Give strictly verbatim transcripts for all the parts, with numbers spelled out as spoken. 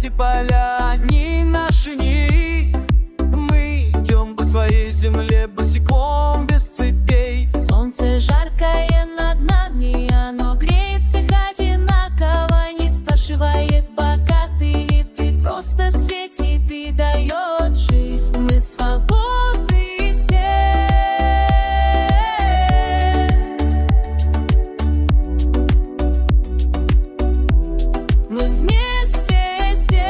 эти поля, они наши, не их. Мы идем по своей земле босиком, без цепей. Солнце жаркое над нами, оно греет всех одинаково. Не спрашивает, богатый ли ты, просто светит и дает жизнь. Мы свободны здесь. Мы вместе здесь.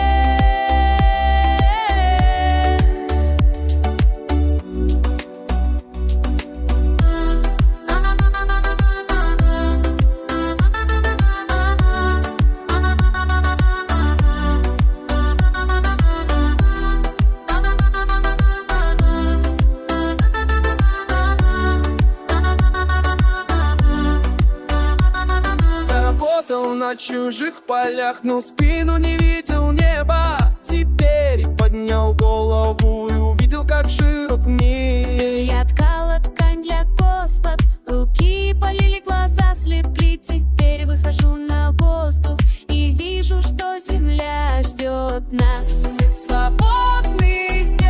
Работал на чужих полях, но спину не видел неба. Теперь поднял голову и увидел, как широк мир. Я ткала ткань для господ, руки полили, глаза слепли. Теперь выхожу на воздух и вижу, что земля ждет нас. Мы свободны здесь.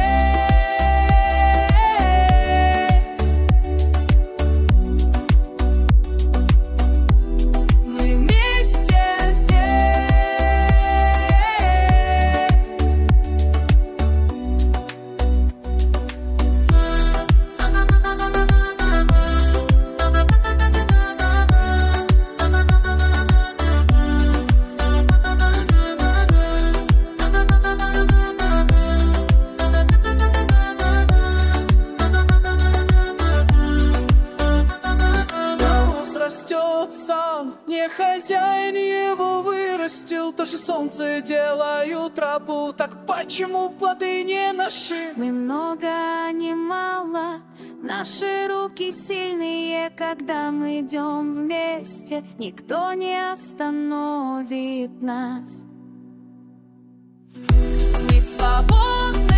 Мы вместе здесь. Голос растет сам, не хозяин его вырастил. Даже солнце делают тропу, так почему плоды не наши? Мы много, а не мало. Наши руки сильные, когда мы идем вместе. Никто не остановит нас. Мы свободны.